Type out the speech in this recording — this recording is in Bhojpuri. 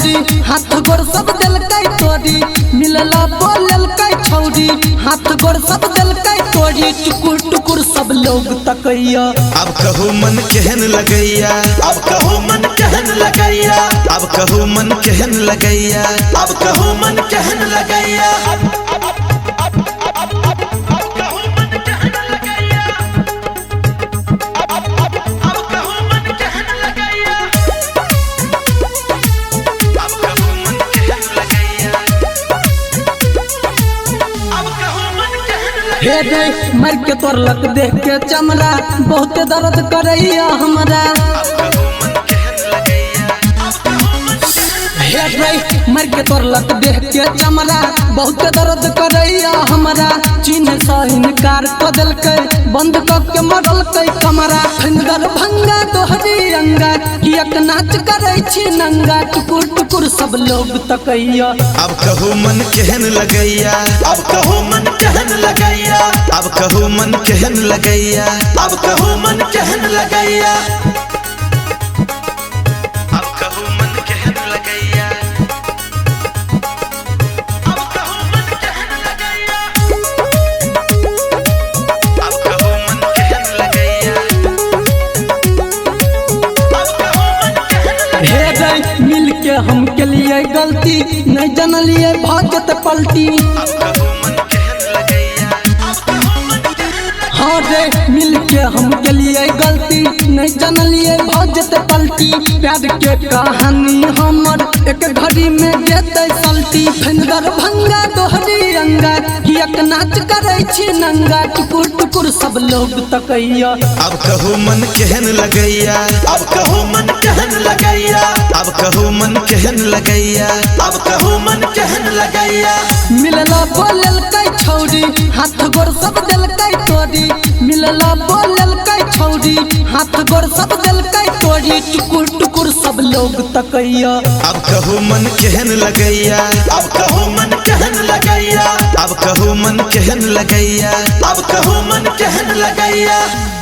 छौरी हाथ गोर सब देलकै तोड़ी मिलला बोललकै छौरी हाथ गोर सब देलकै तोड़ी टुकुर टुकुर सब लोग तकैया अब कहू मन केहन लगैया अब कहू मन केहन लगैया अब कहू मन केहन लगैया अब कहू मन केहन लगैया हे रे मर के तोरलक देख के चमड़ा बहुत दर्द करैया हमरा हे रे मर के तोरलक देख के चमड़ा बहुत दर्द करैया हमरा चीन से इनकार क देलकै बंद क के मरलकै कमरा खंडर भंगा दोहरी अंगा कियक नाच करै छी नंगा टुकुर टुकुर सब लोग तकैया अब कहू मन केहन लगैया अब कहू मन केहन लगैया अब कहू मन केहन लगैया अब कहू मन केहन लगैया अब कहू मन केहन लगैया अब कहू मन केहन लगैया अब कहू मन केहन लगैया अब कहू मन केहन लगैया हे रे मिल के हम के लिए गलती नहीं जनलिए भागत पलटी हाँ रे मिल के हम के लिए गलती नहीं जनलिए भागत पलटी प्यार के कहानी हमर एक घड़ी में जेते सलटी खंडर भंगा दोहरी अंगा कियक नाच करै छी नंगा टुकुर टुकुर सब लोग तकैया अब कहू मन केहन लगैया अब कहू मन केहन लगैया अब कहू मन केहन लगैया अब कहू मन केहन लगैया मिलला बोललकै छौरी हाथ गोर सब देलकै तोड़ी मिलला बोललकै छौरी हाथ गोर सब देलकै तोड़ी टुकुर टुकुर सब लोग तकैया अब कहू मन केहन लगैया अब कहू मन केहन लगैया अब कहू मन केहन लगैया अब कहू मन केहन लगैया।